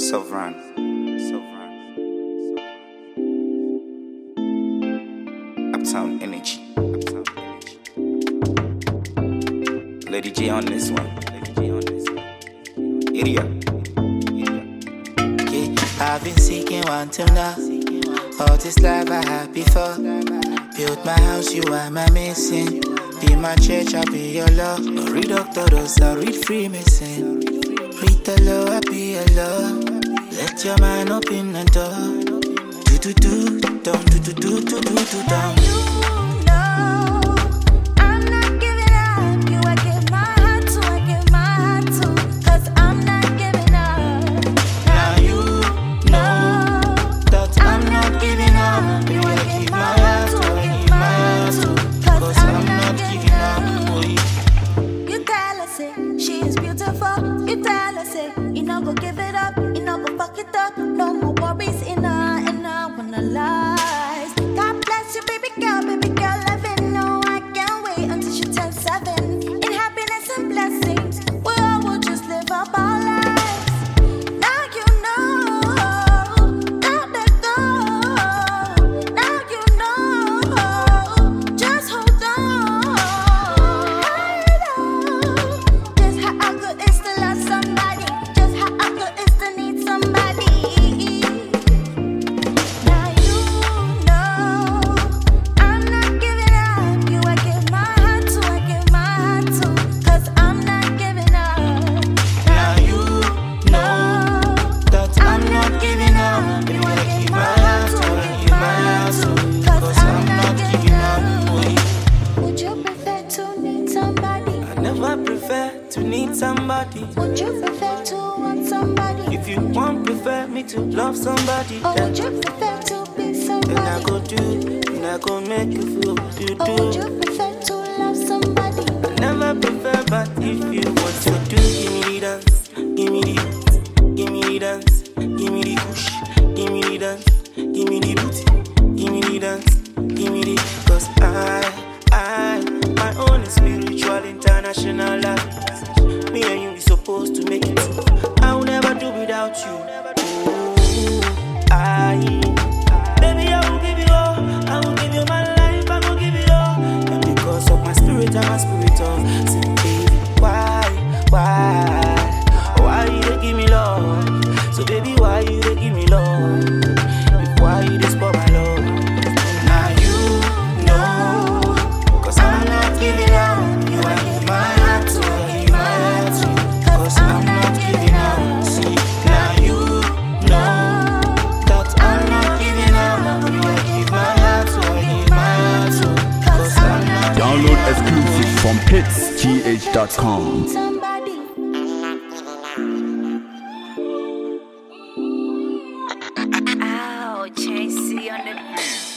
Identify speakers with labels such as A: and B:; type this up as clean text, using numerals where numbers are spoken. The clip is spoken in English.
A: Sovereign. Uptown Energy. Lady J on this one. Idiot.
B: I've been seeking one till now. All this life I had before. Built my house, you are my missing. Be my church, I'll be your love. Read Dr. Dose, I read Freemason. Read the law, I'll be your love. Let your mind open the door. Do, down, do, down.
C: No more worries in her, and I wanna lies. God bless you, baby girl, loving. No, I can't wait until she turns 7. In happiness and blessings, we all will just live up our lives. Now you know, don't let go. Now you know, just hold on. Just how good is to love somebody. Just how good is to need somebody.
B: To need somebody.
C: Would you prefer to want somebody?
B: If you want, prefer me to love somebody.
C: Or would you prefer to be somebody?
B: Then I go do, and I go make you feel what you do.
C: Or would you prefer to love somebody?
B: I never prefer, but if you want to do, give me the dance, give me the dance, give me the push, give me the dance, give me the booty, give me the dance, give me the. Cause my own is spiritual international life. Me and you, we supposed to make it. I will never do without you. Baby, I will give you all. I will give you my life. I will give you all. And because of my spirit, I'm a spirit of sin. Baby, why you dey give me love? So baby, why you dey give me love? Why you dey spoil my love? Now you know, 'cause I'm not giving up. You are giving my heart to, I'm not giving up. See, now you know that I'm not giving up. You are giving my heart to, cause I'm not.
D: Download exclusive from hitsgh.com.
C: Somebody.
E: Ow, Chasey on the